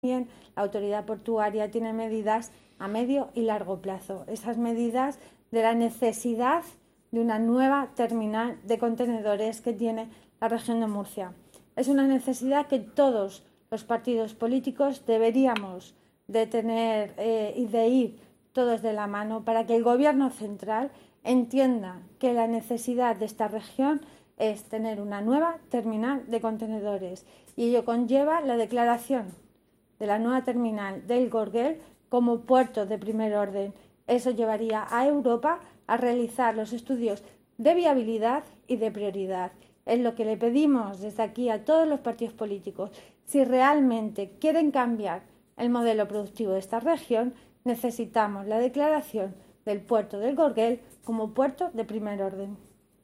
También la autoridad portuaria tiene medidas a medio y largo plazo. Esas medidas de la necesidad de una nueva terminal de contenedores que tiene la región de Murcia. Es una necesidad que todos los partidos políticos deberíamos de tener y de ir todos de la mano para que el gobierno central entienda que la necesidad de esta región es tener una nueva terminal de contenedores y ello conlleva la declaración de la nueva terminal del Gorguel como puerto de primer orden. Eso llevaría a Europa a realizar los estudios de viabilidad y de prioridad. Es lo que le pedimos desde aquí a todos los partidos políticos. Si realmente quieren cambiar el modelo productivo de esta región, necesitamos la declaración del puerto del Gorguel como puerto de primer orden.